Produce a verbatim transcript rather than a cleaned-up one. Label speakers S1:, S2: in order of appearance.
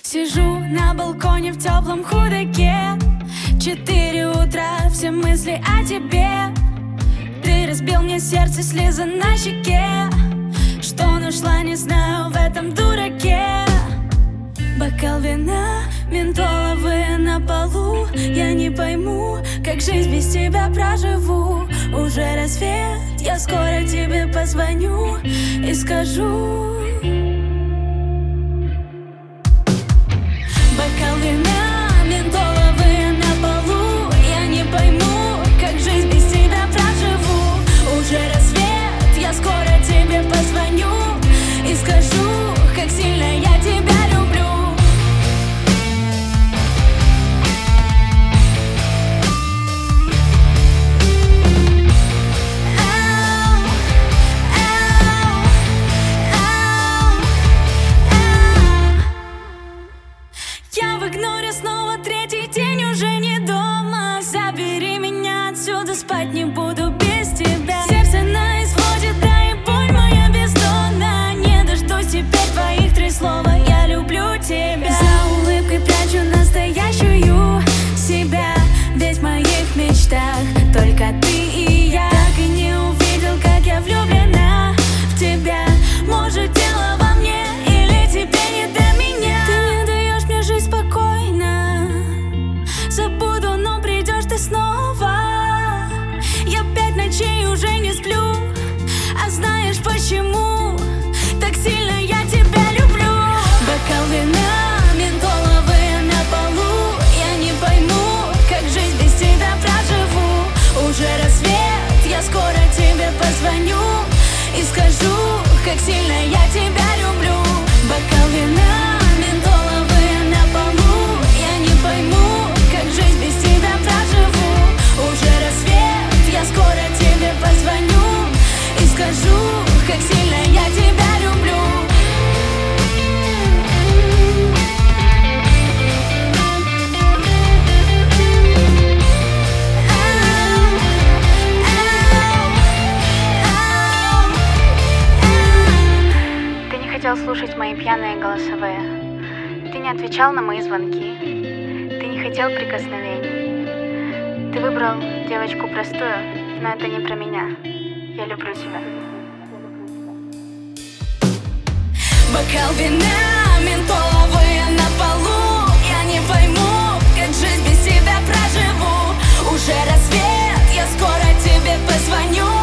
S1: Сижу на балконе в теплом худаке. Четыре утра, все мысли о тебе. Ты разбил мне сердце, слезы на щеке. Что нашла, не знаю, в этом дураке. Бокал вина, ментоловые на полу. Я не пойму, как жизнь без тебя проживу. Уже рассвет, я скоро тебе позвоню и скажу. Бокал вина, ментоловые на полу. Я не пойму, как жизнь без тебя проживу. Уже рассвет, я скоро тебе позвоню и скажу, как сильно я тебя люблю. Я в игноре снова третий день, уже не дома. Забери меня отсюда, спать не буду без тебя. Сердце на изводе, да и боль моя бездонна. Не дождусь теперь твоих три слова: я люблю тебя. За улыбкой прячу настоящую себя, ведь в моих мечтах только ты и я. Так и не увидел, как я влюблена в тебя. Может, дело во мне или тебе не до меня? Ты не даешь мне жить спокойно. Забуду, но придешь ты снова. Я пять ночей уже не сплю. А знаешь почему? Так сильно я тебя люблю. Бокал вина, ментоловые на полу. Я не пойму, как жизнь без тебя проживу. Уже рассвет, я скоро тебе позвоню и скажу, как сильно я тебя люблю. Бокал вина, ментоловые на полу. Я не пойму, как жизнь без тебя проживу. Уже рассвет, я скоро тебе позвоню и скажу, как сильно я тебя люблю.
S2: Ты не хотел слушать мои пьяные голосовые. Ты не отвечал на мои звонки. Ты не хотел прикосновений. Ты выбрал девочку простую, но это не про меня. Я люблю тебя.
S1: Бокал вина, ментоловые на полу. Я не пойму, как жизнь без тебя проживу. Уже рассвет, я скоро тебе позвоню